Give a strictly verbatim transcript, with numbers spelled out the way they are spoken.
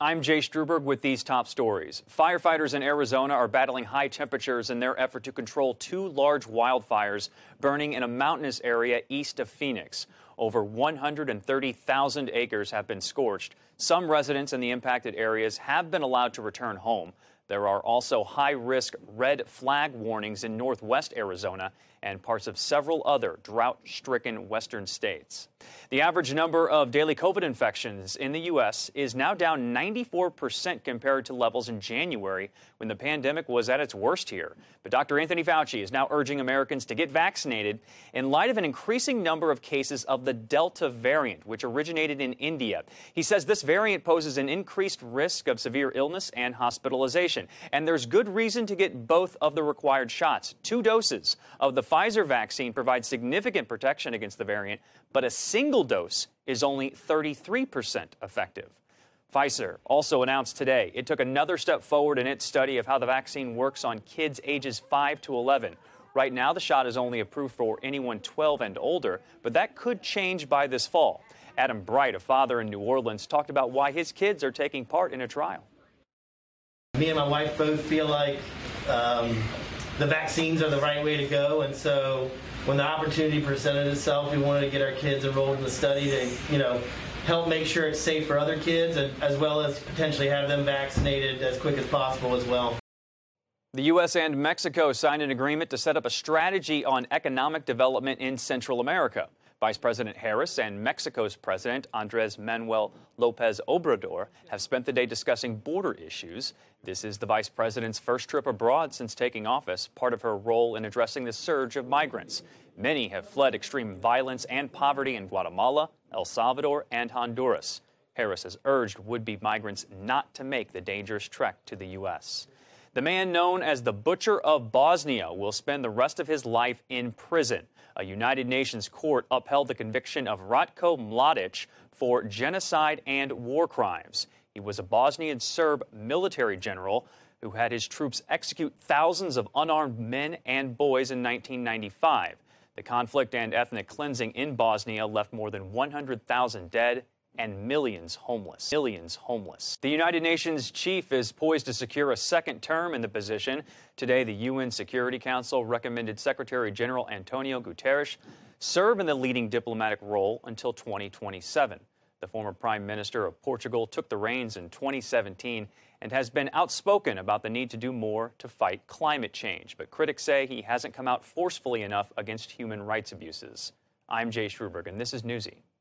I'm Jay Struberg with these top stories. Firefighters in Arizona are battling high temperatures in their effort to control two large wildfires burning in a mountainous area east of Phoenix. Over one hundred thirty thousand acres have been scorched. Some residents in the impacted areas have been allowed to return home. There are also high-risk red flag warnings in northwest Arizona and parts of several other drought-stricken western states. The average number of daily COVID infections in the U S is now down ninety-four percent compared to levels in January when the pandemic was at its worst here. But Doctor Anthony Fauci is now urging Americans to get vaccinated in light of an increasing number of cases of the Delta variant, which originated in India. He says this variant poses an increased risk of severe illness and hospitalization. And there's good reason to get both of the required shots. Two doses of the Pfizer vaccine provide significant protection against the variant, but a single dose is only thirty-three percent effective. Pfizer also announced today it took another step forward in its study of how the vaccine works on kids ages five to eleven. Right now, the shot is only approved for anyone twelve and older, but that could change by this fall. Adam Bright, a father in New Orleans, talked about why his kids are taking part in a trial. Me and my wife both feel like um, the vaccines are the right way to go, and so when the opportunity presented itself, we wanted to get our kids enrolled in the study to, you know, help make sure it's safe for other kids, and, as well as potentially have them vaccinated as quick as possible as well. The U S and Mexico signed an agreement to set up a strategy on economic development in Central America. Vice President Harris and Mexico's President Andrés Manuel López Obrador have spent the day discussing border issues. This is the vice president's first trip abroad since taking office, part of her role in addressing the surge of migrants. Many have fled extreme violence and poverty in Guatemala, El Salvador, and Honduras. Harris has urged would-be migrants not to make the dangerous trek to the U S. The man known as the Butcher of Bosnia will spend the rest of his life in prison. A United Nations court upheld the conviction of Ratko Mladic for genocide and war crimes. He was a Bosnian Serb military general who had his troops execute thousands of unarmed men and boys in nineteen ninety-five. The conflict and ethnic cleansing in Bosnia left more than one hundred thousand dead and millions homeless. Millions homeless. The United Nations chief is poised to secure a second term in the position. Today, the U N Security Council recommended Secretary General Antonio Guterres serve in the leading diplomatic role until twenty twenty-seven. The former Prime Minister of Portugal took the reins in twenty seventeen and has been outspoken about the need to do more to fight climate change. But critics say he hasn't come out forcefully enough against human rights abuses. I'm Jay Struberg, and this is Newsy.